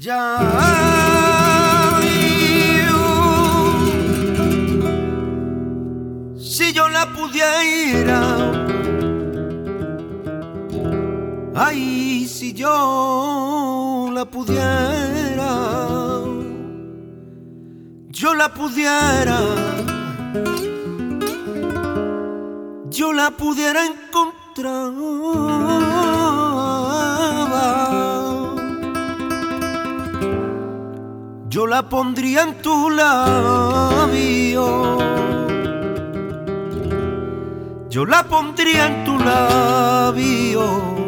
Ya si yo la pudiera, ay, si yo la pudiera, yo la pudiera, yo la pudiera encontrar. Yo la pondría en tu labio, yo la pondría en tu labio.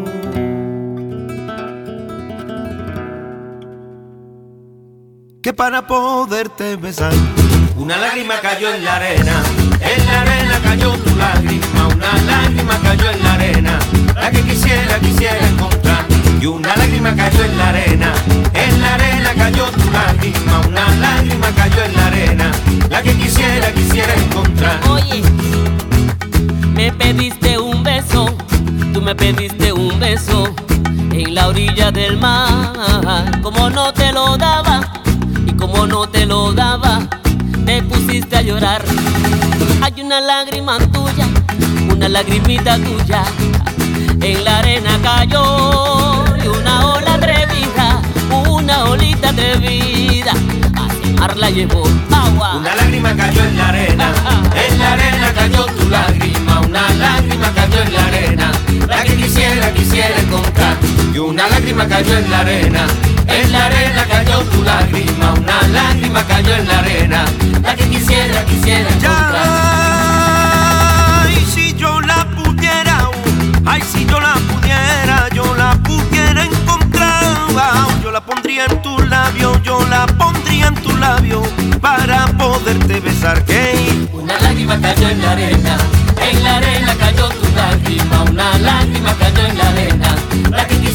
Que para poderte besar, una lágrima cayó en la arena cayó tu lágrima, una lágrima cayó en la arena, la que quisiera encontrar. Y una lágrima cayó en la arena cayó tu lágrima, una lágrima cayó en la arena, la que quisiera encontrar. Oye, me pediste un beso, tú me pediste un beso en la orilla del mar. Como no te lo daba, y como no te lo daba, te pusiste a llorar. Hay una lágrima tuya, una lagrimita tuya, en la arena cayó. Y una ola atrevida, una olita atrevida, hacia el mar la llevó. Agua. Una lágrima cayó en la arena cayó tu lágrima, una lágrima cayó en la arena, la que quisiera encontrar. Y una lágrima cayó en la arena cayó tu lágrima, una lágrima cayó en la arena, la que quisiera encontrar. Ay, si yo la pudiera, ay, si yo la pudiera, yo la pudiera encontrar. Yo la pondría en tu labio, yo la pondría en tu labio para poderte besar. ¿Qué? Una lágrima cayó en la arena cayó tu lágrima, una lágrima cayó en la arena, la que